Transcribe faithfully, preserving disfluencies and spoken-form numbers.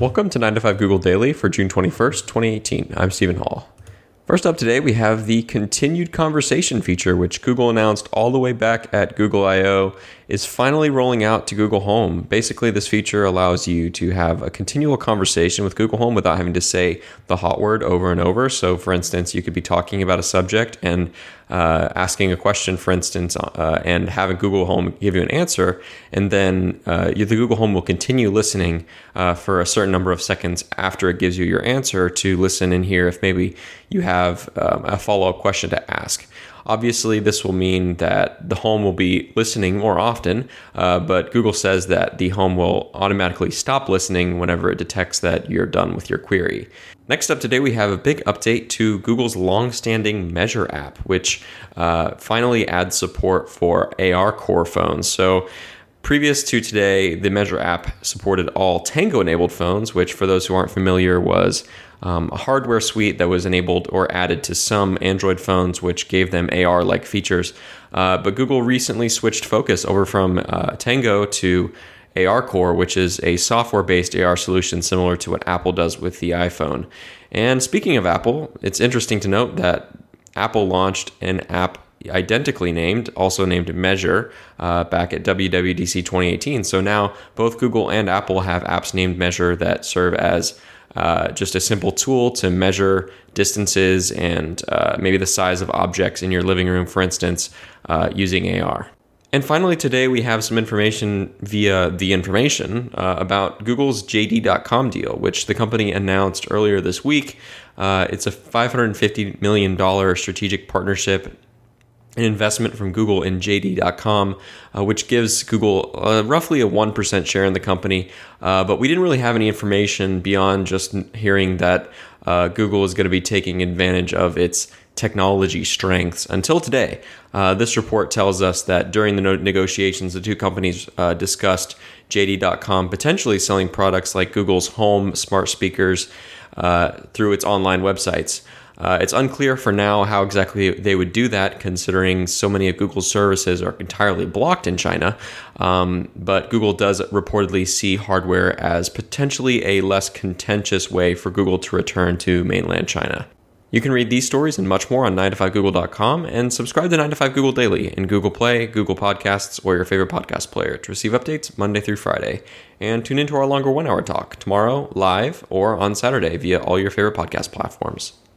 Welcome to nine to five Google Daily for June twenty-first, twenty eighteen. I'm Stephen Hall. First up today, we have the continued conversation feature, which Google announced all the way back at Google I O, is finally rolling out to Google Home. Basically, this feature allows you to have a continual conversation with Google Home without having to say the hot word over and over. So, for instance, you could be talking about a subject and uh, asking a question, for instance, uh, and having Google Home give you an answer, and then uh, you, the Google Home will continue listening uh, for a certain number of seconds after it gives you your answer to listen and hear if maybe you have um, a follow-up question to ask. Obviously, this will mean that the Home will be listening more often, uh, but Google says that the Home will automatically stop listening whenever it detects that you're done with your query. Next up today, we have a big update to Google's long-standing Measure app, which uh, finally adds support for ARCore phones. So, previous to today, the Measure app supported all Tango-enabled phones, which, for those who aren't familiar, was um, a hardware suite that was enabled or added to some Android phones, which gave them A R-like features. Uh, but Google recently switched focus over from uh, Tango to ARCore, which is a software-based A R solution similar to what Apple does with the iPhone. And speaking of Apple, it's interesting to note that Apple launched an app identically named, also named Measure, uh, back at W W D C twenty eighteen. So now both Google and Apple have apps named Measure that serve as uh, just a simple tool to measure distances and uh, maybe the size of objects in your living room, for instance, uh, using A R. And finally, today we have some information via The Information uh, about Google's J D dot com deal, which the company announced earlier this week. Uh, it's a five hundred fifty million dollars strategic partnership, an investment from Google in J D dot com, uh, which gives Google uh, roughly a one percent share in the company. Uh, but we didn't really have any information beyond just hearing that uh, Google is going to be taking advantage of its technology strengths until today. Uh, this report tells us that during the no- negotiations, the two companies uh, discussed J D dot com potentially selling products like Google's Home smart speakers uh, through its online websites. Uh, it's unclear for now how exactly they would do that, considering so many of Google's services are entirely blocked in China. Um, but Google does reportedly see hardware as potentially a less contentious way for Google to return to mainland China. You can read these stories and much more on nine to five google dot com and subscribe to nine to five Google Daily in Google Play, Google Podcasts, or your favorite podcast player to receive updates Monday through Friday. And tune into our longer one-hour talk tomorrow live or on Saturday via all your favorite podcast platforms.